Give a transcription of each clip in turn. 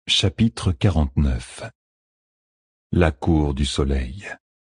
Chapitre 49. La cour du soleil.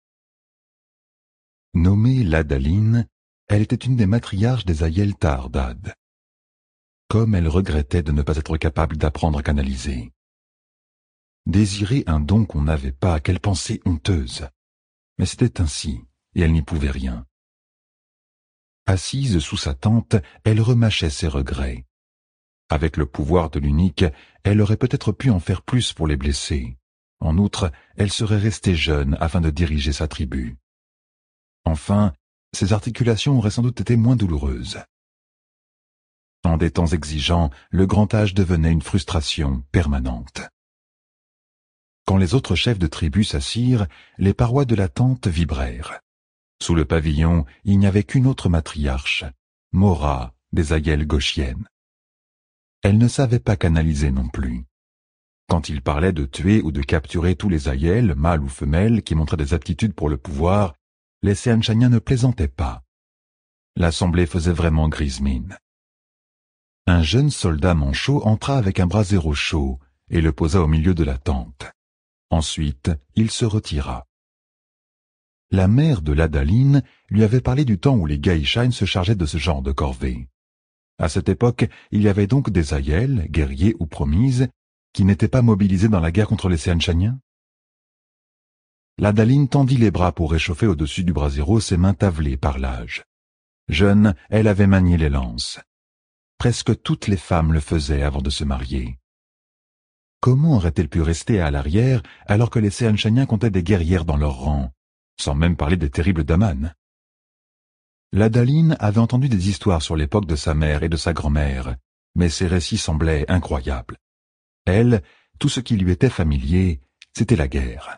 Nommée Ladaline, elle était une des matriarches des Ayel Tahardad. Comme elle regrettait de ne pas être capable d'apprendre à canaliser. Désirer un don qu'on n'avait pas, quelle pensée honteuse. Mais c'était ainsi, et elle n'y pouvait rien. Assise sous sa tente, elle remâchait ses regrets. Avec le pouvoir de l'unique, elle aurait peut-être pu en faire plus pour les blessés. En outre, elle serait restée jeune afin de diriger sa tribu. Enfin, ses articulations auraient sans doute été moins douloureuses. En des temps exigeants, le grand âge devenait une frustration permanente. Quand les autres chefs de tribu s'assirent, les parois de la tente vibrèrent. Sous le pavillon, il n'y avait qu'une autre matriarche, Mora, des Ayel gauchiennes. Elle ne savait pas canaliser non plus. Quand il parlait de tuer ou de capturer tous les Ayel, mâles ou femelles, qui montraient des aptitudes pour le pouvoir, les Seanchaniens ne plaisantaient pas. L'assemblée faisait vraiment grise mine. Un jeune soldat manchot entra avec un brasero chaud et le posa au milieu de la tente. Ensuite, il se retira. La mère de Ladaline lui avait parlé du temps où les Gaïchanes se chargeaient de ce genre de corvée. À cette époque, il y avait donc des Ayel, guerriers ou promises, qui n'étaient pas mobilisés dans la guerre contre les Seanchaniens. Ladaline tendit les bras pour réchauffer au-dessus du brasero ses mains tavelées par l'âge. Jeune, elle avait manié les lances. Presque toutes les femmes le faisaient avant de se marier. Comment aurait-elle pu rester à l'arrière alors que les Seanchaniens comptaient des guerrières dans leur rang, sans même parler des terribles Daman? Ladaline avait entendu des histoires sur l'époque de sa mère et de sa grand-mère, mais ces récits semblaient incroyables. Elle, tout ce qui lui était familier, c'était la guerre.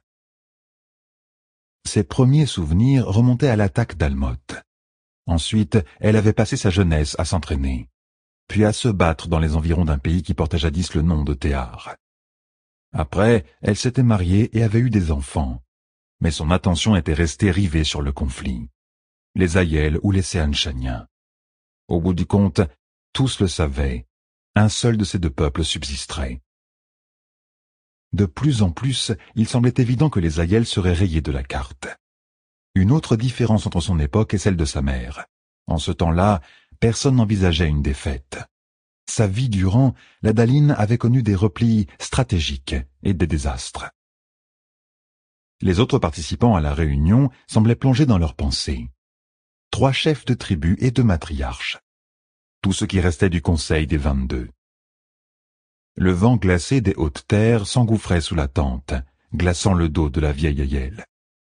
Ses premiers souvenirs remontaient à l'attaque d'Almoth. Ensuite, elle avait passé sa jeunesse à s'entraîner, puis à se battre dans les environs d'un pays qui portait jadis le nom de Théar. Après, elle s'était mariée et avait eu des enfants, mais son attention était restée rivée sur le conflit. Les Ayel ou les Seanchaniens. Au bout du compte, tous le savaient, un seul de ces deux peuples subsisterait. De plus en plus, il semblait évident que les Ayel seraient rayés de la carte. Une autre différence entre son époque et celle de sa mère. En ce temps-là, personne n'envisageait une défaite. Sa vie durant, Ladaline avait connu des replis stratégiques et des désastres. Les autres participants à la réunion semblaient plongés dans leurs pensées. 3 chefs de tribu et 2 matriarches. Tout ce qui restait du conseil des 22. Le vent glacé des hautes terres s'engouffrait sous la tente, glaçant le dos de la vieille Ayel.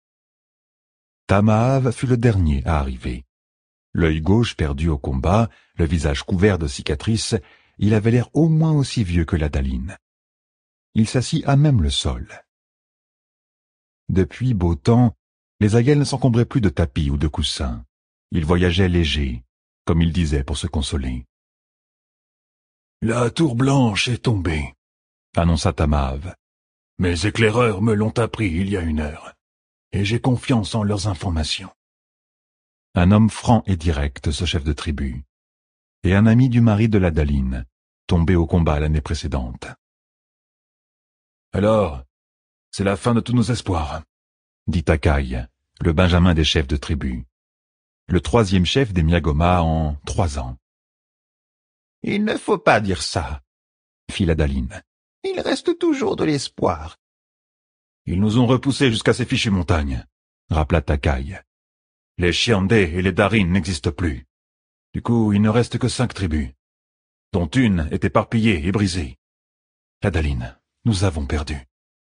Tamaav fut le dernier à arriver. L'œil gauche perdu au combat, le visage couvert de cicatrices, il avait l'air au moins aussi vieux que Ladaline. Il s'assit à même le sol. Depuis beau temps, les Ayel ne s'encombraient plus de tapis ou de coussins. Ils voyageaient légers, comme il disait pour se consoler. « La tour blanche est tombée », annonça Tamaav. « Mes éclaireurs me l'ont appris il y a 1 heure, et j'ai confiance en leurs informations. » Un homme franc et direct, ce chef de tribu, et un ami du mari de Ladaline, tombé au combat l'année précédente. « Alors, c'est la fin de tous nos espoirs, » dit Takai, le benjamin des chefs de tribu. Le 3e chef des Miagoma en 3 ans. « Il ne faut pas dire ça, » fit Ladaline. « Il reste toujours de l'espoir. »« Ils nous ont repoussés jusqu'à ces fichues montagnes, » rappela Takai. « Les Chiandé et les Darin n'existent plus. Du coup, il ne reste que 5 tribus, dont une est éparpillée et brisée. Ladaline, nous avons perdu. »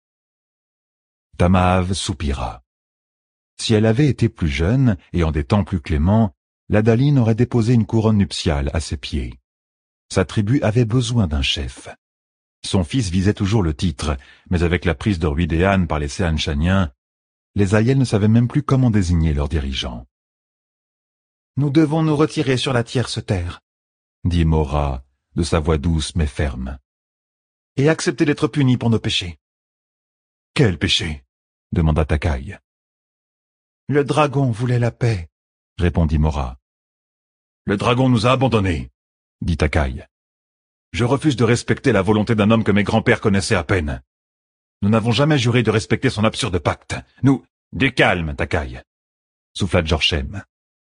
Tamaav soupira. Si elle avait été plus jeune et en des temps plus cléments, Ladaline aurait déposé une couronne nuptiale à ses pieds. Sa tribu avait besoin d'un chef. Son fils visait toujours le titre, mais avec la prise de Ruidéan par les Seanchaniens, les Ayel ne savaient même plus comment désigner leurs dirigeants. « Nous devons nous retirer sur la tierce terre, » dit Mora, de sa voix douce mais ferme, « et accepter d'être punis pour nos péchés. »« Quel péché ?» demanda Takai. « Le dragon voulait la paix, » répondit Mora. « Le dragon nous a abandonnés, » dit Takai. Je refuse de respecter la volonté d'un homme que mes grands-pères connaissaient à peine. Nous n'avons jamais juré de respecter son absurde pacte. Nous... Du calme, Takai, souffla Jorchem.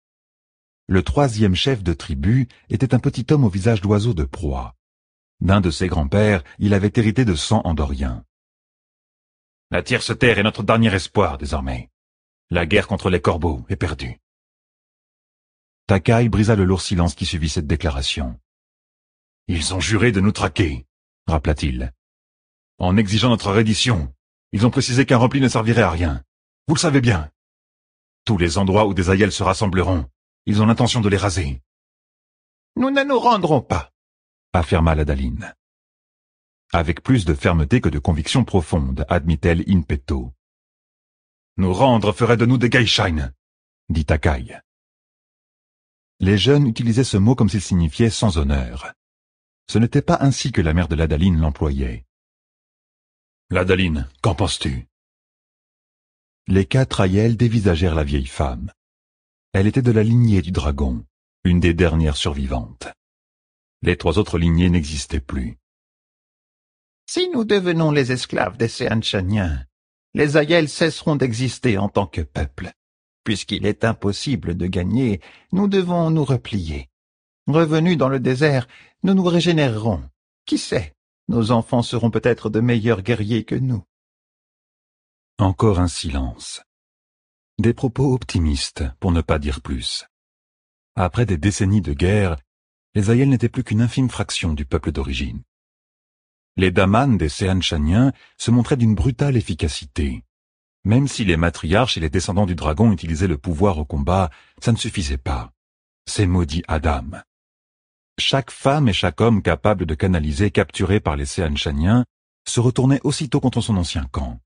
Le troisième chef de tribu était un petit homme au visage d'oiseau de proie. D'un de ses grands-pères, il avait hérité de sang andorien. La Tierce Terre est notre dernier espoir, désormais. La guerre contre les corbeaux est perdue. Takai brisa le lourd silence qui suivit cette déclaration. Ils ont juré de nous traquer, rappela-t-il. En exigeant notre reddition, ils ont précisé qu'un repli ne servirait à rien. Vous le savez bien. Tous les endroits où des Aiels se rassembleront, ils ont l'intention de les raser. Nous ne nous rendrons pas, affirma l'Adaline. Avec plus de fermeté que de conviction profonde, admit-elle in petto. Nous rendre ferait de nous des Geishain, dit Takai. Les jeunes utilisaient ce mot comme s'il signifiait sans honneur. Ce n'était pas ainsi que la mère de l'Adaline l'employait. L'Adaline, qu'en penses-tu? Les 4 Aiels dévisagèrent la vieille femme. Elle était de la lignée du dragon, une des dernières survivantes. Les 3 autres lignées n'existaient plus. Si nous devenons les esclaves des Seanchaniens, les Aiels cesseront d'exister en tant que peuple. Puisqu'il est impossible de gagner, nous devons nous replier. Revenus dans le désert, nous nous régénérerons. Qui sait, nos enfants seront peut-être de meilleurs guerriers que nous. Encore un silence. Des propos optimistes, pour ne pas dire plus. Après des décennies de guerre, les Aiels n'étaient plus qu'une infime fraction du peuple d'origine. Les Daman des Seanchaniens se montraient d'une brutale efficacité. Même si les matriarches et les descendants du dragon utilisaient le pouvoir au combat, ça ne suffisait pas. C'est maudit Adam. Chaque femme et chaque homme capable de canaliser capturés par les Seanchaniens se retournait aussitôt contre son ancien camp.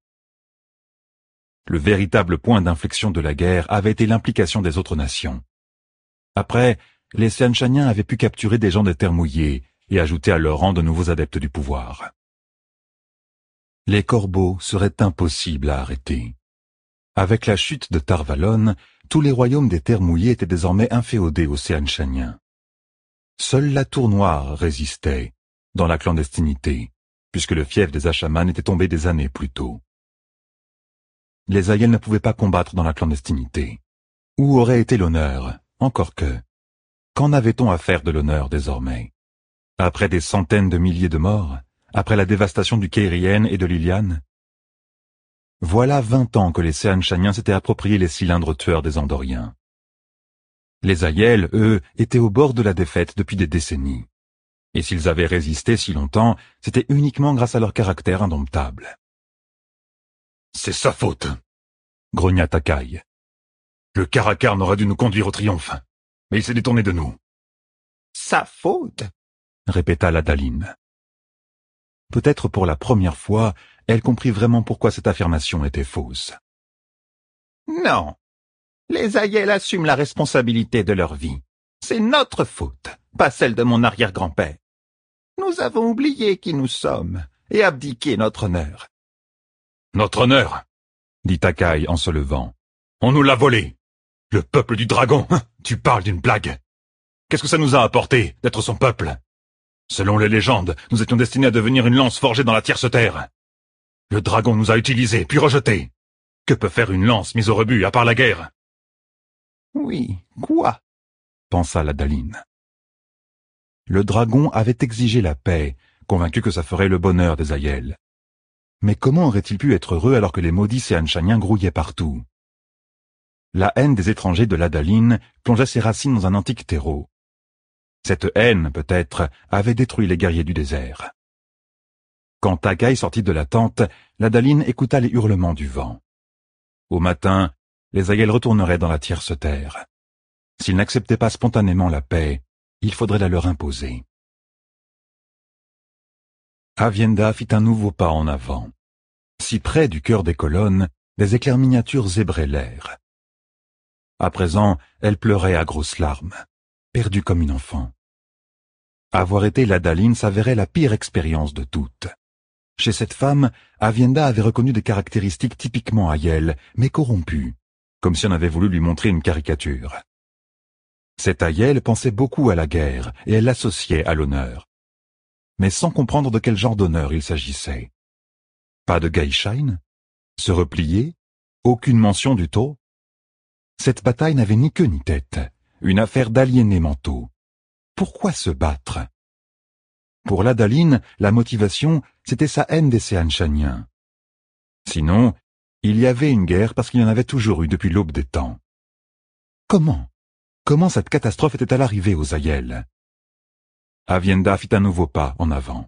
Le véritable point d'inflexion de la guerre avait été l'implication des autres nations. Après, les Seanchaniens avaient pu capturer des gens des terres mouillées et ajouter à leur rang de nouveaux adeptes du pouvoir. Les corbeaux seraient impossibles à arrêter. Avec la chute de Tarvalon, tous les royaumes des terres mouillées étaient désormais inféodés aux Seanchaniens. Seule la Tour Noire résistait, dans la clandestinité, puisque le fief des Ashaman était tombé des années plus tôt. Les Aiels ne pouvaient pas combattre dans la clandestinité. Où aurait été l'honneur? Encore que. Qu'en avait-on à faire de l'honneur désormais? Après des centaines de milliers de morts? Après la dévastation du Keirien et de Liliane? Voilà 20 ans que les Seanchaniens s'étaient appropriés les cylindres tueurs des Andoriens. Les Aiels, eux, étaient au bord de la défaite depuis des décennies. Et s'ils avaient résisté si longtemps, c'était uniquement grâce à leur caractère indomptable. C'est sa faute, grogna Takai. Le Caracarn aurait dû nous conduire au triomphe, mais il s'est détourné de nous. Sa faute, répéta l'Adaline. Peut-être pour la première fois, elle comprit vraiment pourquoi cette affirmation était fausse. Non, les Aiels assument la responsabilité de leur vie. C'est notre faute, pas celle de mon arrière-grand-père. Nous avons oublié qui nous sommes et abdiqué notre honneur. Notre honneur, dit Takai en se levant. On nous l'a volé. Le peuple du dragon, tu parles d'une blague. Qu'est-ce que ça nous a apporté d'être son peuple? Selon les légendes, nous étions destinés à devenir une lance forgée dans la Tierce Terre. Le dragon nous a utilisés, puis rejetés. Que peut faire une lance mise au rebut, à part la guerre? Oui, quoi? Pensa l'Adaline. Le dragon avait exigé la paix, convaincu que ça ferait le bonheur des Aiels. Mais comment aurait-il pu être heureux alors que les maudits Seanchaniens grouillaient partout? La haine des étrangers de l'Adaline plongeait ses racines dans un antique terreau. Cette haine, peut-être, avait détruit les guerriers du désert. Quand Takai sortit de la tente, l'Adaline écouta les hurlements du vent. Au matin, les Aiels retourneraient dans la Tierce Terre. S'ils n'acceptaient pas spontanément la paix, il faudrait la leur imposer. Avienda fit un nouveau pas en avant. Si près du cœur des colonnes, des éclairs miniatures zébraient l'air. À présent, elle pleurait à grosses larmes, perdue comme une enfant. Avoir été l'Adaline s'avérait la pire expérience de toutes. Chez cette femme, Avienda avait reconnu des caractéristiques typiquement Aiel, mais corrompues, comme si on avait voulu lui montrer une caricature. Cette Aiel pensait beaucoup à la guerre, et elle l'associait à l'honneur. mais sans comprendre de quel genre d'honneur il s'agissait. Pas de Geishain? Se replier? Aucune mention du taux? Cette bataille n'avait ni queue ni tête, une affaire d'aliénés mentaux. Pourquoi se battre? Pour l'Adaline, la motivation, c'était sa haine des Seanchaniens. Sinon, il y avait une guerre parce qu'il y en avait toujours eu depuis l'aube des temps. Comment cette catastrophe était-elle arrivée aux Ayel? Avienda fit un nouveau pas en avant.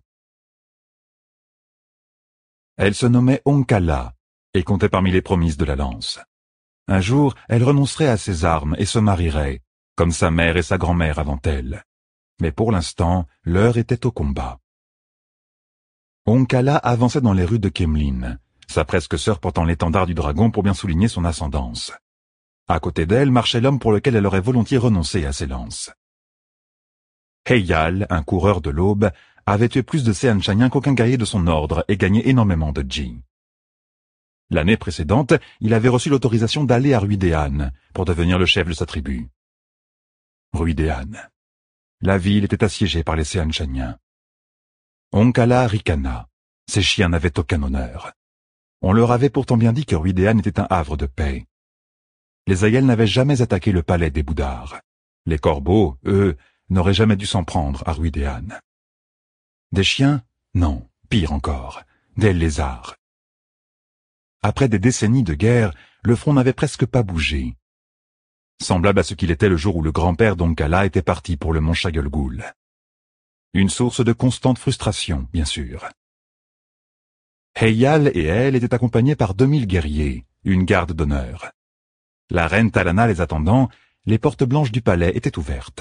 Elle se nommait Onkala et comptait parmi les promises de la lance. Un jour, elle renoncerait à ses armes et se marierait, comme sa mère et sa grand-mère avant elle. Mais pour l'instant, l'heure était au combat. Onkala avançait dans les rues de Kemlin, sa presque sœur portant l'étendard du dragon pour bien souligner son ascendance. À côté d'elle marchait l'homme pour lequel elle aurait volontiers renoncé à ses lances. Heyal, un coureur de l'aube, avait tué plus de Seanchaniens qu'aucun guerrier de son ordre et gagné énormément de Ji. L'année précédente, il avait reçu l'autorisation d'aller à Ruidéan pour devenir le chef de sa tribu. Ruidéan. La ville était assiégée par les Seanchaniens. Onkala ricana. Ses chiens n'avaient aucun honneur. On leur avait pourtant bien dit que Ruidéan était un havre de paix. Les Ayel n'avaient jamais attaqué le palais des Boudards. Les corbeaux, eux, n'auraient jamais dû s'en prendre à Ruidéan. Des chiens? Non, pire encore, des lézards. Après des décennies de guerre, le front n'avait presque pas bougé. Semblable à ce qu'il était le jour où le grand-père d'Onkala était parti pour le mont Chagelgoul. Une source de constante frustration, bien sûr. Heyal et elle étaient accompagnés par 2000 guerriers, une garde d'honneur. La reine Talana les attendant, les portes blanches du palais étaient ouvertes.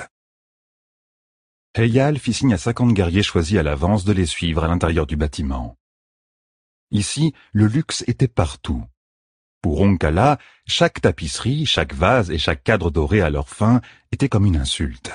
Heyal fit signe à 50 guerriers choisis à l'avance de les suivre à l'intérieur du bâtiment. Ici, le luxe était partout. Pour Onkala, chaque tapisserie, chaque vase et chaque cadre doré à leur fin était comme une insulte.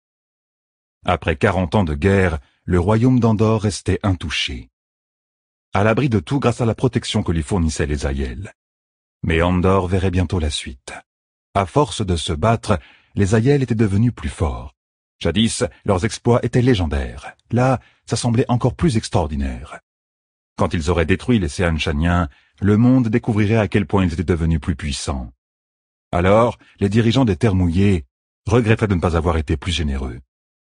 Après 40 ans de guerre, le royaume d'Andor restait intouché. À l'abri de tout grâce à la protection que lui fournissaient les Ayel. Mais Andor verrait bientôt la suite. À force de se battre, les Ayel étaient devenus plus forts. Jadis, leurs exploits étaient légendaires. Là, ça semblait encore plus extraordinaire. Quand ils auraient détruit les Seanchaniens, le monde découvrirait à quel point ils étaient devenus plus puissants. Alors, les dirigeants des Terres Mouillées regretteraient de ne pas avoir été plus généreux.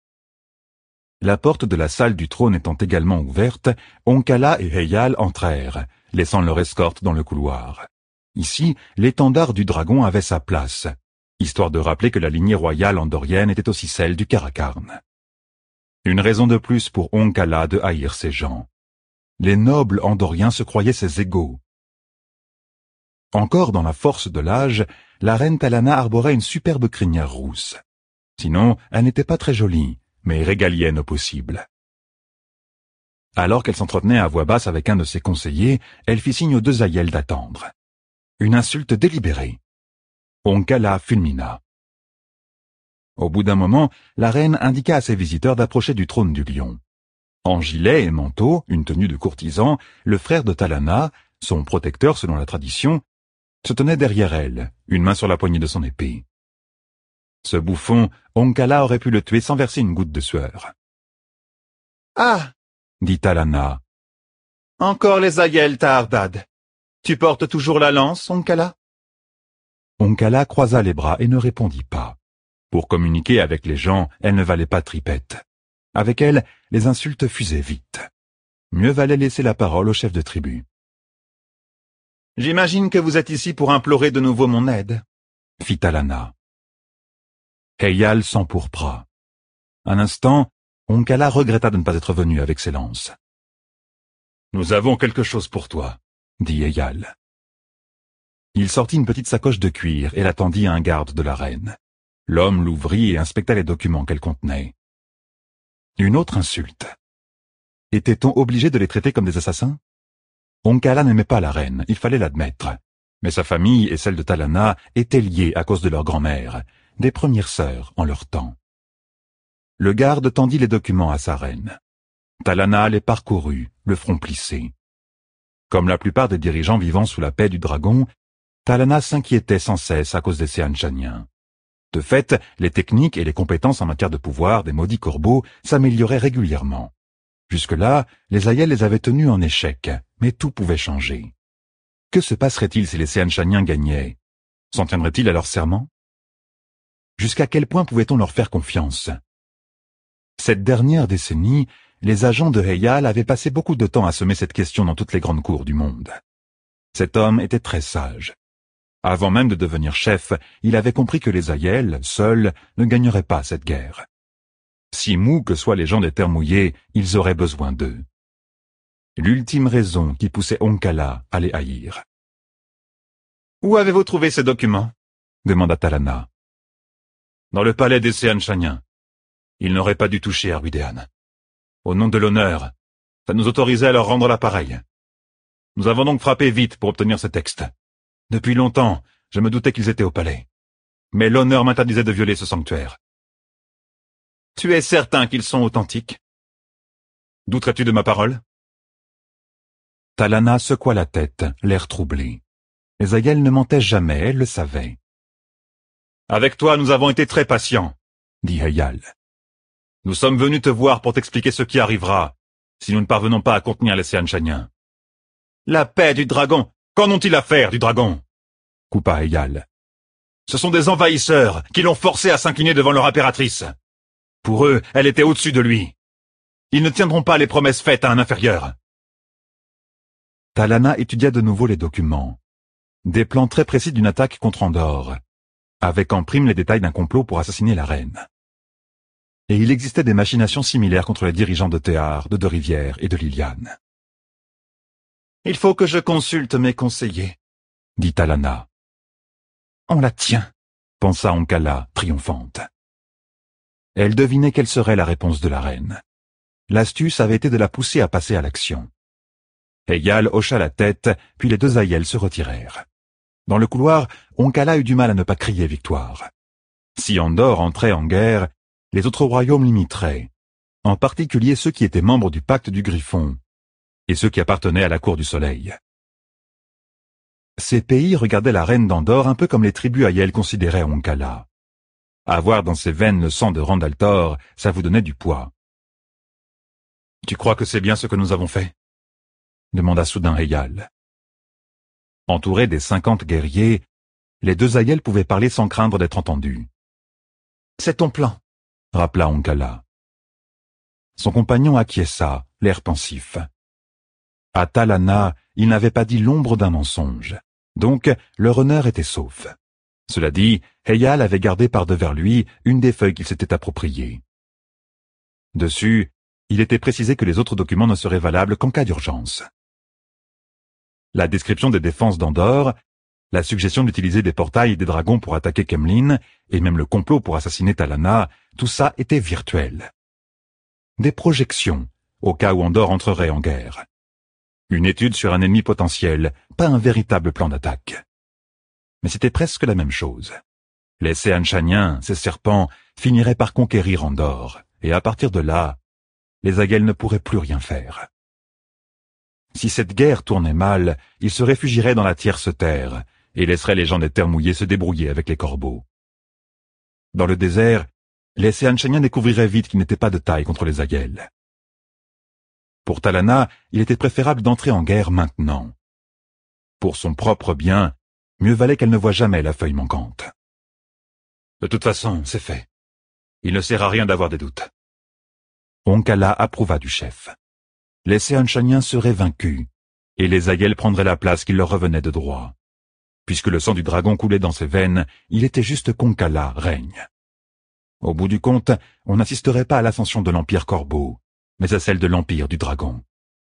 La porte de la salle du trône étant également ouverte, Onkala et Heyal entrèrent, laissant leur escorte dans le couloir. Ici, l'étendard du dragon avait sa place, histoire de rappeler que la lignée royale andorienne était aussi celle du Karakarn. Une raison de plus pour Onkala de haïr ces gens. Les nobles andoriens se croyaient ses égaux. Encore dans la force de l'âge, la reine Talana arborait une superbe crinière rousse. Sinon, elle n'était pas très jolie, mais régalienne au possible. Alors qu'elle s'entretenait à voix basse avec un de ses conseillers, elle fit signe aux deux Ayel d'attendre. Une insulte délibérée. Onkala fulmina. Au bout d'un moment, la reine indiqua à ses visiteurs d'approcher du trône du lion. En gilet et manteau, une tenue de courtisan, le frère de Talana, son protecteur selon la tradition, se tenait derrière elle, une main sur la poignée de son épée. Ce bouffon, Onkala aurait pu le tuer sans verser une goutte de sueur. « Ah !» dit Talana. « Encore les Ayel, Tahardad. Tu portes toujours la lance, Onkala ?» Onkala croisa les bras et ne répondit pas. Pour communiquer avec les gens, elle ne valait pas tripette. Avec elle, les insultes fusaient vite. Mieux valait laisser la parole au chef de tribu. « J'imagine que vous êtes ici pour implorer de nouveau mon aide, » fit Talana. Heyal s'empourpra. Un instant, Onkala regretta de ne pas être venu avec ses lances. « Nous avons quelque chose pour toi, » dit Heyal. Il sortit une petite sacoche de cuir et la tendit à un garde de la reine. L'homme l'ouvrit et inspecta les documents qu'elle contenait. Une autre insulte. Était-on obligé de les traiter comme des assassins? Onkala n'aimait pas la reine, il fallait l'admettre. Mais sa famille et celle de Talana étaient liées à cause de leur grand-mère, des premières sœurs en leur temps. Le garde tendit les documents à sa reine. Talana les parcourut, le front plissé. Comme la plupart des dirigeants vivant sous la paix du dragon, Talana s'inquiétait sans cesse à cause des Seanchaniens. De fait, les techniques et les compétences en matière de pouvoir des maudits corbeaux s'amélioraient régulièrement. Jusque-là, les Ayels les avaient tenus en échec, mais tout pouvait changer. Que se passerait-il si les Seanchaniens gagnaient? S'en tiendraient-ils à leur serment? Jusqu'à quel point pouvait-on leur faire confiance? Cette dernière décennie, les agents de Eyal avaient passé beaucoup de temps à semer cette question dans toutes les grandes cours du monde. Cet homme était très sage. Avant même de devenir chef, il avait compris que les Ayels, seuls, ne gagneraient pas cette guerre. Si mous que soient les gens des terres mouillées, ils auraient besoin d'eux. L'ultime raison qui poussait Onkala à les haïr. « Où avez-vous trouvé ces documents » demanda Talana. « Dans le palais des Seanchaniens. Ils n'auraient pas dû toucher Arwidéan. Au nom de l'honneur, ça nous autorisait à leur rendre l'appareil. Nous avons donc frappé vite pour obtenir ce texte. Depuis longtemps, je me doutais qu'ils étaient au palais. Mais l'honneur m'interdisait de violer ce sanctuaire. Tu es certain qu'ils sont authentiques? Douterais-tu de ma parole? Talana secoua la tête, l'air troublé. Les Ayels ne mentaient jamais, elle le savait. Avec toi, nous avons été très patients, dit Eyal. Nous sommes venus te voir pour t'expliquer ce qui arrivera, si nous ne parvenons pas à contenir les Seanchaniens. La paix du dragon! Qu'en ont-ils à faire du dragon? Coupa Eyal. Ce sont des envahisseurs qui l'ont forcé à s'incliner devant leur impératrice. Pour eux, elle était au-dessus de lui. Ils ne tiendront pas les promesses faites à un inférieur. Talana étudia de nouveau les documents. Des plans très précis d'une attaque contre Andorre, avec en prime les détails d'un complot pour assassiner la reine. Et il existait des machinations similaires contre les dirigeants de Théar, de Deux-Rivières et de Liliane. « Il faut que je consulte mes conseillers, » dit Talana. « On la tient, » pensa Onkala, triomphante. Elle devinait quelle serait la réponse de la reine. L'astuce avait été de la pousser à passer à l'action. Eyal hocha la tête, puis les deux Ayels se retirèrent. Dans le couloir, Onkala eut du mal à ne pas crier victoire. Si Andorre entrait en guerre, les autres royaumes l'imiteraient, en particulier ceux qui étaient membres du pacte du Griffon, et ceux qui appartenaient à la cour du Soleil. Ces pays regardaient la reine d'Andorre un peu comme les tribus Ayel considéraient Onkala. Avoir dans ses veines le sang de Randaltor, ça vous donnait du poids. « Tu crois que c'est bien ce que nous avons fait » demanda soudain Eyal. Entourés des 50 guerriers, les deux Ayels pouvaient parler sans craindre d'être entendus. « C'est ton plan » rappela Onkala. Son compagnon acquiesça, l'air pensif. À Talana, il n'avait pas dit l'ombre d'un mensonge, donc leur honneur était sauf. Cela dit, Eyal avait gardé par-devers lui une des feuilles qu'il s'était appropriées. Dessus, il était précisé que les autres documents ne seraient valables qu'en cas d'urgence. La description des défenses d'Andorre, la suggestion d'utiliser des portails et des dragons pour attaquer Kemlin, et même le complot pour assassiner Talana, tout ça était virtuel. Des projections, au cas où Andorre entrerait en guerre. Une étude sur un ennemi potentiel, pas un véritable plan d'attaque. Mais c'était presque la même chose. Les Seanchaniens, ces serpents, finiraient par conquérir Andorre, et à partir de là, les Ayels ne pourraient plus rien faire. Si cette guerre tournait mal, ils se réfugieraient dans la tierce terre, et laisseraient les gens des terres mouillées se débrouiller avec les corbeaux. Dans le désert, les Seanchaniens découvriraient vite qu'ils n'étaient pas de taille contre les Ayels. Pour Talana, il était préférable d'entrer en guerre maintenant. Pour son propre bien, mieux valait qu'elle ne voie jamais la feuille manquante. De toute façon, c'est fait. Il ne sert à rien d'avoir des doutes. Onkala approuva du chef. Les Seanchaniens seraient vaincus, et les Ayels prendraient la place qui leur revenait de droit. Puisque le sang du dragon coulait dans ses veines, il était juste qu'Onkala règne. Au bout du compte, on n'assisterait pas à l'ascension de l'Empire Corbeau, mais à celle de l'Empire du Dragon.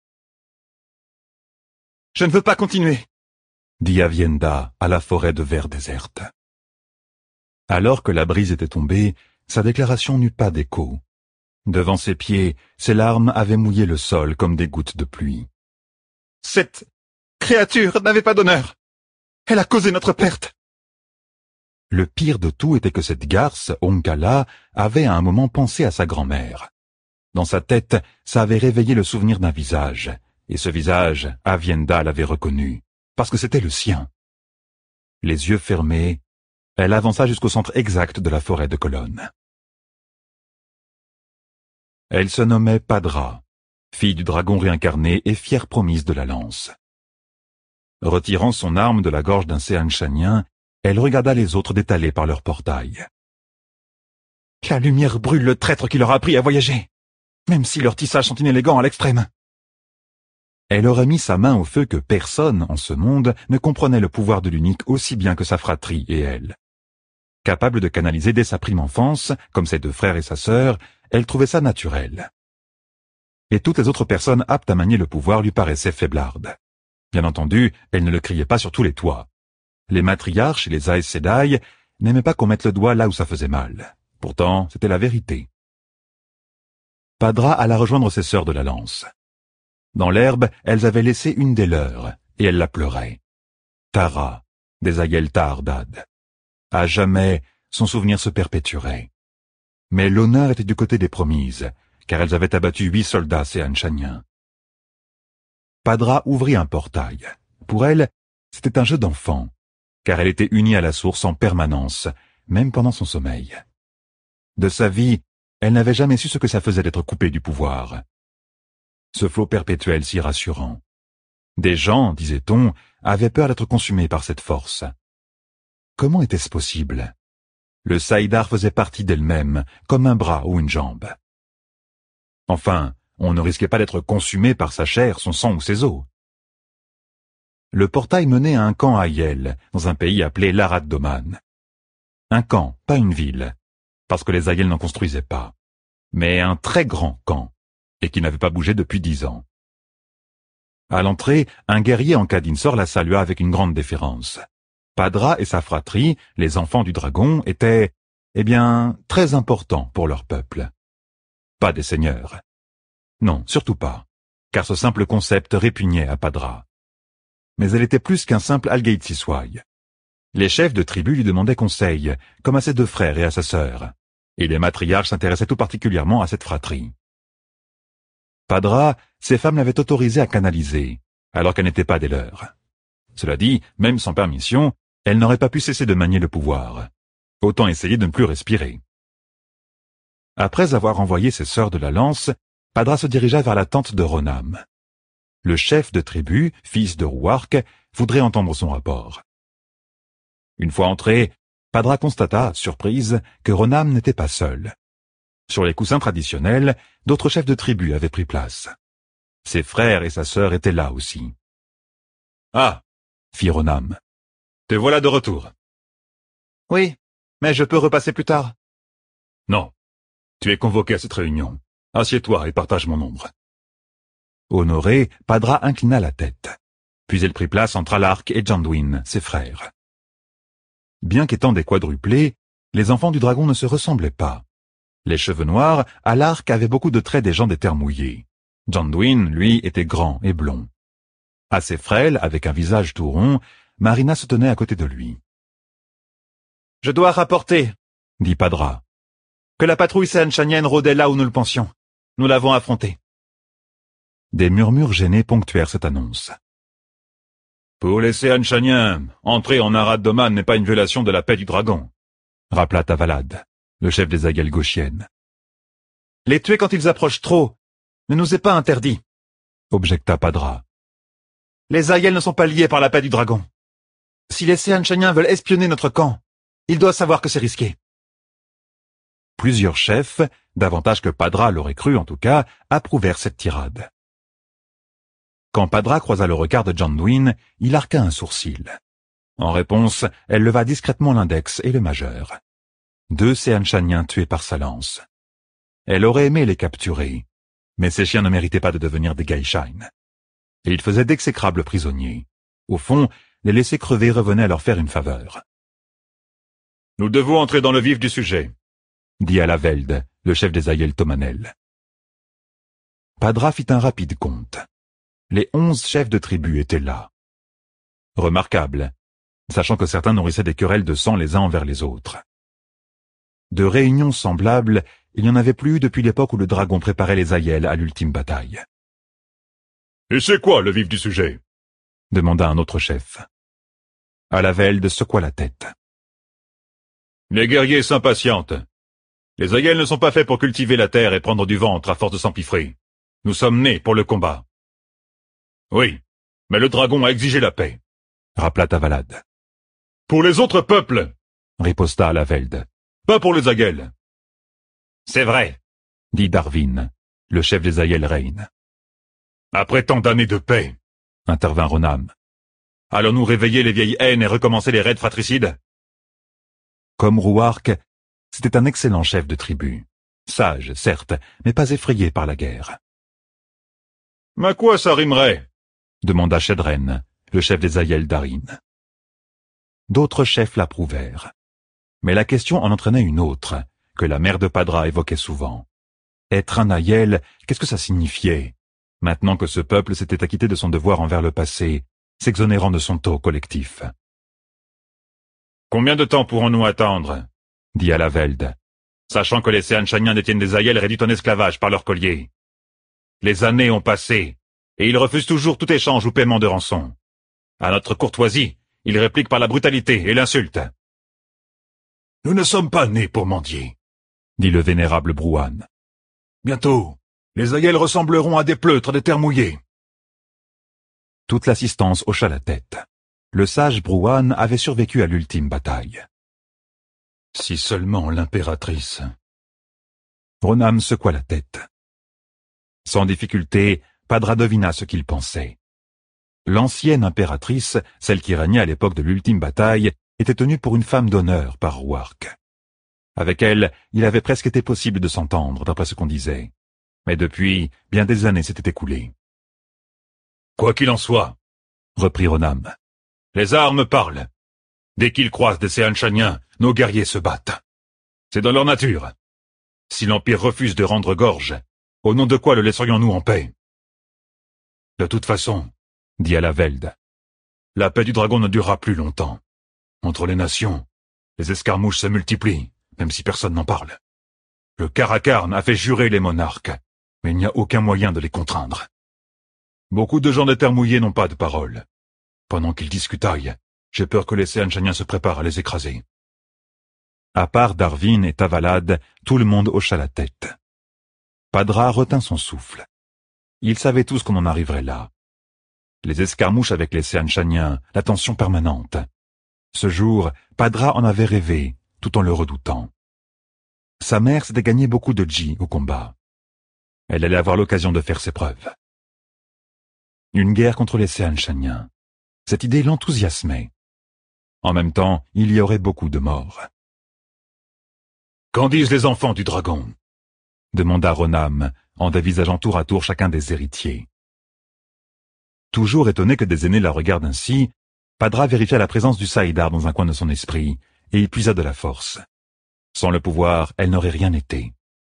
« Je ne veux pas continuer !» dit Avienda à la forêt de verre déserte. Alors que la brise était tombée, sa déclaration n'eut pas d'écho. Devant ses pieds, ses larmes avaient mouillé le sol comme des gouttes de pluie. « Cette créature n'avait pas d'honneur. Elle a causé notre perte. » Le pire de tout était que cette garce, Onkala, avait à un moment pensé à sa grand-mère. Dans sa tête, ça avait réveillé le souvenir d'un visage, et ce visage, Avienda l'avait reconnu, parce que c'était le sien. Les yeux fermés, elle avança jusqu'au centre exact de la forêt de colonnes. Elle se nommait Padra. fille du dragon réincarné et fière promise de la lance. Retirant son arme de la gorge d'un Seanchanien, elle regarda les autres détalés par leur portail. « La lumière brûle le traître qui leur a appris à voyager, même si leurs tissages sont inélégants à l'extrême. » Elle aurait mis sa main au feu que personne, en ce monde, ne comprenait le pouvoir de l'unique aussi bien que sa fratrie et elle. Capable de canaliser dès sa prime enfance, comme ses deux frères et sa sœur, elle trouvait ça naturel. Et toutes les autres personnes aptes à manier le pouvoir lui paraissaient faiblardes. Bien entendu, elle ne le criait pas sur tous les toits. Les matriarches et les Aes Sedai n'aimaient pas qu'on mette le doigt là où ça faisait mal. Pourtant, c'était la vérité. Padra alla rejoindre ses sœurs de la lance. Dans l'herbe, elles avaient laissé une des leurs, et elles la pleuraient. Tara, des Aiel Tahardad. À jamais, son souvenir se perpétuerait. Mais l'honneur était du côté des promises, car elles avaient abattu 8 soldats Seanchanien. Padra ouvrit un portail. Pour elle, c'était un jeu d'enfant, car elle était unie à la source en permanence, même pendant son sommeil. De sa vie, elle n'avait jamais su ce que ça faisait d'être coupée du pouvoir. Ce flot perpétuel si rassurant. Des gens, disait-on, avaient peur d'être consumés par cette force. Comment était-ce possible? Le saïdar faisait partie d'elle-même, comme un bras ou une jambe. Enfin, on ne risquait pas d'être consumé par sa chair, son sang ou ses os. Le portail menait à un camp Aiel, dans un pays appelé Larad Doman. Un camp, pas une ville, parce que les Aiel n'en construisaient pas, mais un très grand camp, et qui n'avait pas bougé depuis 10 ans. À l'entrée, un guerrier en Kadinsor la salua avec une grande déférence. Padra et sa fratrie, les enfants du dragon, étaient, très importants pour leur peuple. Pas des seigneurs. Non, surtout pas, car ce simple concept répugnait à Padra. Mais elle était plus qu'un simple Algeitsiswai. Les chefs de tribu lui demandaient conseil, comme à ses 2 frères et à sa sœur, et les matriarches s'intéressaient tout particulièrement à cette fratrie. Padra, ses femmes l'avaient autorisée à canaliser, alors qu'elle n'était pas des leurs. Cela dit, même sans permission, elle n'aurait pas pu cesser de manier le pouvoir. Autant essayer de ne plus respirer. Après avoir envoyé ses sœurs de la lance, Padra se dirigea vers la tente de Ronam. Le chef de tribu, fils de Ruark, voudrait entendre son rapport. Une fois entré, Padra constata, surprise, que Ronam n'était pas seul. Sur les coussins traditionnels, d'autres chefs de tribu avaient pris place. Ses frères et sa sœur étaient là aussi. « Ah !» fit Ronam. « Te voilà de retour. »« Oui, mais je peux repasser plus tard. »« Non, tu es convoqué à cette réunion. Assieds-toi et partage mon ombre. » Honoré, Padra inclina la tête. Puis elle prit place entre Alarc et Janduin, ses frères. Bien qu'étant des quadruplés, les enfants du dragon ne se ressemblaient pas. Les cheveux noirs, Alarc avait beaucoup de traits des gens des terres mouillées. Janduin, lui, était grand et blond. Assez frêle, avec un visage tout rond, Marina se tenait à côté de lui. « Je dois rapporter, » dit Padra, « que la patrouille Seanchanien rôdait là où nous le pensions. Nous l'avons affrontée. » Des murmures gênés ponctuèrent cette annonce. « Pour les Seanchaniens, entrer en Arad Doman n'est pas une violation de la paix du dragon, » rappela Tavalad, le chef des Aiel gauchiennes. « Les tuer quand ils approchent trop ne nous est pas interdit, » objecta Padra. « Les Aiel ne sont pas liés par la paix du dragon. Si les Seanchaniens veulent espionner notre camp, ils doivent savoir que c'est risqué. » Plusieurs chefs, davantage que Padra l'aurait cru en tout cas, approuvèrent cette tirade. Quand Padra croisa le regard de Janduin, il arqua un sourcil. En réponse, elle leva discrètement l'index et le majeur. 2 Seanchaniens tués par sa lance. Elle aurait aimé les capturer, mais ces chiens ne méritaient pas de devenir des Gaishain. Et ils faisaient d'exécrables prisonniers. Au fond, les laisser crever revenait à leur faire une faveur. « Nous devons entrer dans le vif du sujet, » dit Alaveld, le chef des Aiel Tomanel. Padra fit un rapide compte. Les 11 chefs de tribu étaient là. Remarquable, sachant que certains nourrissaient des querelles de sang les uns envers les autres. De réunions semblables, il n'y en avait plus eu depuis l'époque où le dragon préparait les Aiel à l'ultime bataille. « Et c'est quoi le vif du sujet ?» demanda un autre chef. Alaveld secoua la tête. « Les guerriers s'impatientent. Les Aiel ne sont pas faits pour cultiver la terre et prendre du ventre à force de s'empiffrer. Nous sommes nés pour le combat. Oui, mais le dragon a exigé la paix, rappela Tavalad. Pour les autres peuples, riposta Alaveld. Pas pour les Aghels. C'est vrai, dit Darwin, le chef des Aghels Reign. Après tant d'années de paix, intervint Ronam, allons-nous réveiller les vieilles haines et recommencer les raids fratricides? Comme Rouark, c'était un excellent chef de tribu. Sage, certes, mais pas effrayé par la guerre. « Mais à quoi ça rimerait ?» demanda Shedren, le chef des Aghels d'Arin. D'autres chefs l'approuvèrent. Mais la question en entraînait une autre, que la mère de Padra évoquait souvent. Être un Aghel, qu'est-ce que ça signifiait, maintenant que ce peuple s'était acquitté de son devoir envers le passé, s'exonérant de son taux collectif? « Combien de temps pourrons-nous attendre ?» dit Alaveld, sachant que les Seanchaniens détiennent des Aghels réduits en esclavage par leur collier. Les années ont passé, et ils refusent toujours tout échange ou paiement de rançon. À notre courtoisie, ils répliquent par la brutalité et l'insulte. « Nous ne sommes pas nés pour mendier, » dit le vénérable Brouhan. « Bientôt, les Aghels ressembleront à des pleutres des terres mouillées. » Toute l'assistance hocha la tête. Le sage Brouhan avait survécu à l'ultime bataille. Si seulement l'impératrice... Ronam secoua la tête. Sans difficulté, Padra devina ce qu'il pensait. L'ancienne impératrice, celle qui régnait à l'époque de l'ultime bataille, était tenue pour une femme d'honneur par Rouark. Avec elle, il avait presque été possible de s'entendre, d'après ce qu'on disait. Mais depuis, bien des années s'étaient écoulées. « Quoi qu'il en soit, » reprit Ronam, « les armes parlent. Dès qu'ils croisent des Seanchaniens, nos guerriers se battent. C'est dans leur nature. Si l'Empire refuse de rendre gorge, au nom de quoi le laisserions-nous en paix? De toute façon, dit Alaveld, la paix du dragon ne durera plus longtemps. Entre les nations, les escarmouches se multiplient, même si personne n'en parle. Le Karakarn a fait jurer les monarques, mais il n'y a aucun moyen de les contraindre. Beaucoup de gens des terres mouillées n'ont pas de parole. Pendant qu'ils discutaillent, j'ai peur que les Seanchaniens se préparent à les écraser. À part Darwin et Tavalad, tout le monde hocha la tête. Padra retint son souffle. Ils savaient tous qu'on en arriverait là. Les escarmouches avec les Seanchaniens, la tension permanente. Ce jour, Padra en avait rêvé, tout en le redoutant. Sa mère s'était gagné beaucoup de Ji au combat. Elle allait avoir l'occasion de faire ses preuves. Une guerre contre les Seanchaniens. Cette idée l'enthousiasmait. En même temps, il y aurait beaucoup de morts. « Qu'en disent les enfants du dragon ?» demanda Ronam, en dévisageant tour à tour chacun des héritiers. Toujours étonné que des aînés la regardent ainsi, Padra vérifia la présence du Saïdar dans un coin de son esprit, et y puisa de la force. Sans le pouvoir, elle n'aurait rien été.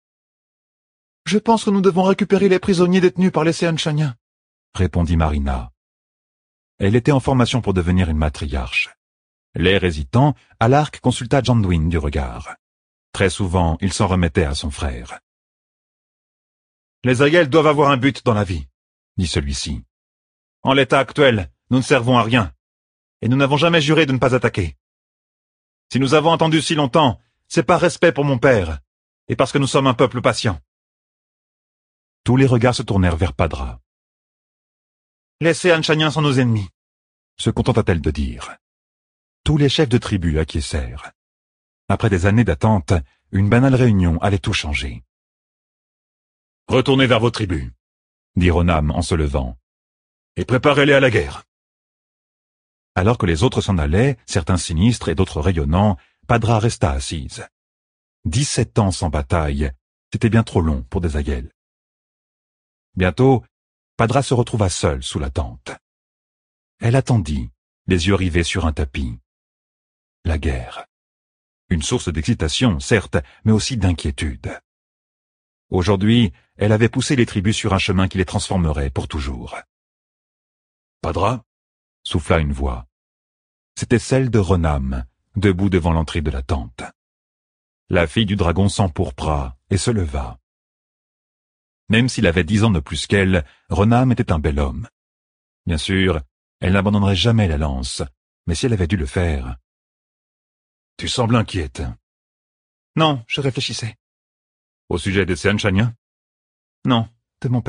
« Je pense que nous devons récupérer les prisonniers détenus par les Seanchaniens, » répondit Marina. Elle était en formation pour devenir une matriarche. L'air hésitant, Alark consulta Janduin du regard. Très souvent, il s'en remettait à son frère. « Les Aghels doivent avoir un but dans la vie, » dit celui-ci. « En l'état actuel, nous ne servons à rien, et nous n'avons jamais juré de ne pas attaquer. Si nous avons attendu si longtemps, c'est par respect pour mon père, et parce que nous sommes un peuple patient. » Tous les regards se tournèrent vers Padra. « Les Seanchaniens sont nos ennemis, » se contenta-t-elle de dire. Tous les chefs de tribu acquiescèrent. Après des années d'attente, une banale réunion allait tout changer. « Retournez vers vos tribus, » dit Ronam en se levant, « et préparez-les à la guerre. » Alors que les autres s'en allaient, certains sinistres et d'autres rayonnants, Padra resta assise. 17 ans sans bataille, c'était bien trop long pour des Aghels. Bientôt, Padra se retrouva seule sous la tente. Elle attendit, les yeux rivés sur un tapis. La guerre. Une source d'excitation, certes, mais aussi d'inquiétude. Aujourd'hui, elle avait poussé les tribus sur un chemin qui les transformerait pour toujours. « Padra ?» souffla une voix. C'était celle de Ronam, debout devant l'entrée de la tente. La fille du dragon s'empourpra et se leva. Même s'il avait 10 ans de plus qu'elle, Ronam était un bel homme. Bien sûr, elle n'abandonnerait jamais la lance, mais si elle avait dû le faire... « Tu sembles inquiète. »« Non, je réfléchissais. »« Au sujet des Seanchaniens ?»« Non, de mon père. »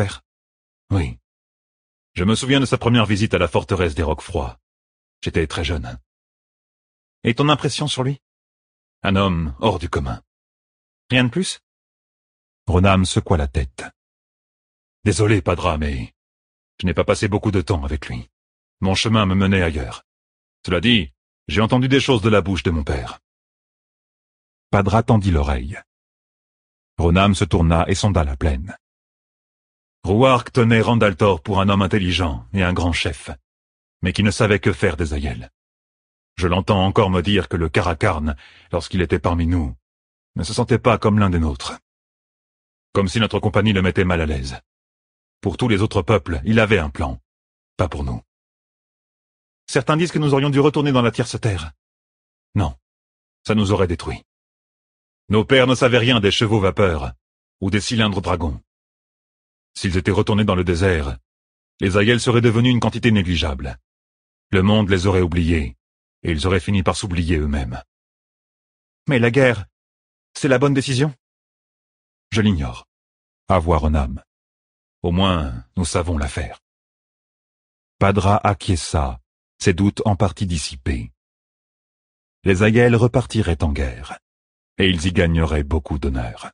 Oui. Je me souviens de sa première visite à la forteresse des Roquefroids. J'étais très jeune. Et ton impression sur lui? Un homme hors du commun. Rien de plus? Ronam secoua la tête. Désolé, Padra, mais je n'ai pas passé beaucoup de temps avec lui. Mon chemin me menait ailleurs. Cela dit, j'ai entendu des choses de la bouche de mon père. Padra tendit l'oreille. Ronam se tourna et sonda la plaine. Rouark tenait Randaltor pour un homme intelligent et un grand chef, mais qui ne savait que faire des aïels. Je l'entends encore me dire que le Karakarn, lorsqu'il était parmi nous, ne se sentait pas comme l'un des nôtres. Comme si notre compagnie le mettait mal à l'aise. Pour tous les autres peuples, il avait un plan. Pas pour nous. Certains disent que nous aurions dû retourner dans la tierce terre. Non, ça nous aurait détruits. Nos pères ne savaient rien des chevaux vapeurs ou des cylindres dragons. S'ils étaient retournés dans le désert, les aïels seraient devenus une quantité négligeable. Le monde les aurait oubliés, et ils auraient fini par s'oublier eux-mêmes. Mais la guerre, c'est la bonne décision? Je l'ignore. À voir Ronam. Au moins, nous savons la faire. Padra acquiesça, ses doutes en partie dissipés. Les aïels repartiraient en guerre, et ils y gagneraient beaucoup d'honneur.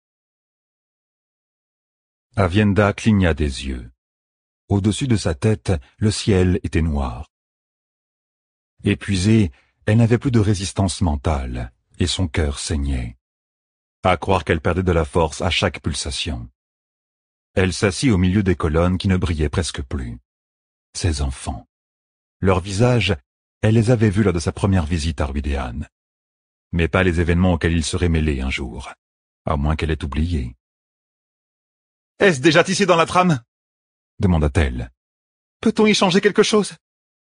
Avienda cligna des yeux. Au-dessus de sa tête, le ciel était noir. Épuisée, elle n'avait plus de résistance mentale, et son cœur saignait. À croire qu'elle perdait de la force à chaque pulsation. Elle s'assit au milieu des colonnes qui ne brillaient presque plus. Ses enfants. Leurs visages, elle les avait vus lors de sa première visite à Ruidéan. Mais pas les événements auxquels ils seraient mêlés un jour, à moins qu'elle ait oublié. « Est-ce déjà tissé dans la trame ?» demanda-t-elle. « Peut-on y changer quelque chose ?»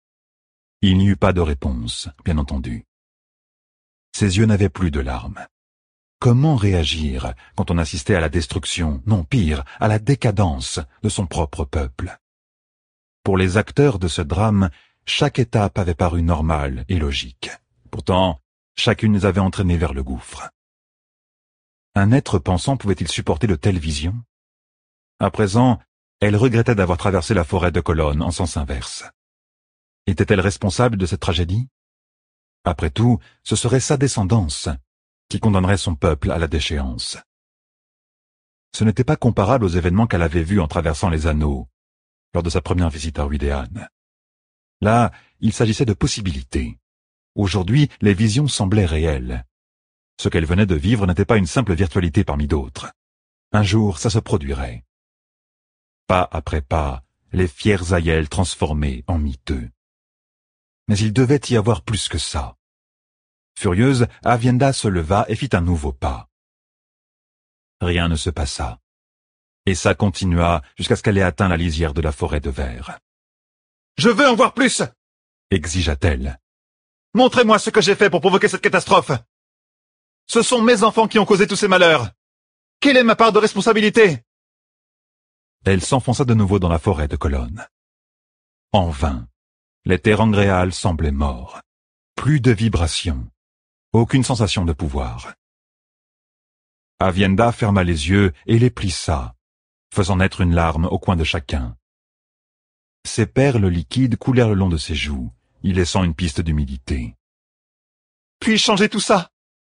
Il n'y eut pas de réponse, bien entendu. Ses yeux n'avaient plus de larmes. Comment réagir quand on assistait à la destruction, non pire, à la décadence de son propre peuple? Pour les acteurs de ce drame, chaque étape avait paru normale et logique. Pourtant, chacune les avait entraînés vers le gouffre. Un être pensant pouvait-il supporter de telles visions? À présent, elle regrettait d'avoir traversé la forêt de colonnes en sens inverse. Était-elle responsable de cette tragédie? Après tout, ce serait sa descendance qui condamnerait son peuple à la déchéance. Ce n'était pas comparable aux événements qu'elle avait vus en traversant les anneaux, lors de sa première visite à Ruidéan. Là, il s'agissait de possibilités. Aujourd'hui, les visions semblaient réelles. Ce qu'elle venait de vivre n'était pas une simple virtualité parmi d'autres. Un jour, ça se produirait. Pas après pas, les fiers aïels transformés en miteux. Mais il devait y avoir plus que ça. Furieuse, Avienda se leva et fit un nouveau pas. Rien ne se passa. Et ça continua jusqu'à ce qu'elle ait atteint la lisière de la forêt de verre. « Je veux en voir plus !» exigea-t-elle. « Montrez-moi ce que j'ai fait pour provoquer cette catastrophe. Ce sont mes enfants qui ont causé tous ces malheurs. Quelle est ma part de responsabilité ?» Elle s'enfonça de nouveau dans la forêt de colonnes. En vain. Les Terangréals semblaient morts. Plus de vibrations. Aucune sensation de pouvoir. Avienda ferma les yeux et les plissa, faisant naître une larme au coin de chacun. Ses perles liquides coulèrent le long de ses joues, y laissant une piste d'humidité. « Puis-je changer tout ça ?»«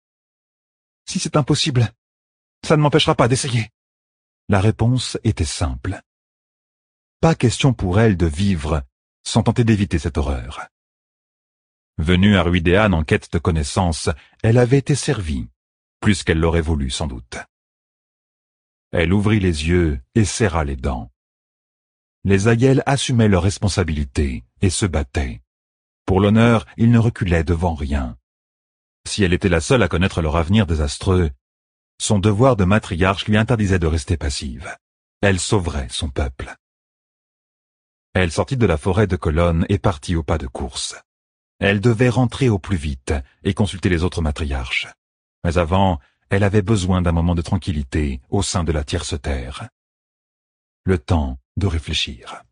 Si c'est impossible, ça ne m'empêchera pas d'essayer. » La réponse était simple. Pas question pour elle de vivre sans tenter d'éviter cette horreur. Venue à Ruidéan en quête de connaissances, elle avait été servie, plus qu'elle l'aurait voulu sans doute. Elle ouvrit les yeux et serra les dents. Les aïels assumaient leurs responsabilités et se battaient. Pour l'honneur, ils ne reculaient devant rien. Si elle était la seule à connaître leur avenir désastreux, son devoir de matriarche lui interdisait de rester passive. Elle sauverait son peuple. Elle sortit de la forêt de colonnes et partit au pas de course. Elle devait rentrer au plus vite et consulter les autres matriarches. Mais avant, elle avait besoin d'un moment de tranquillité au sein de la tierce terre. Le temps de réfléchir.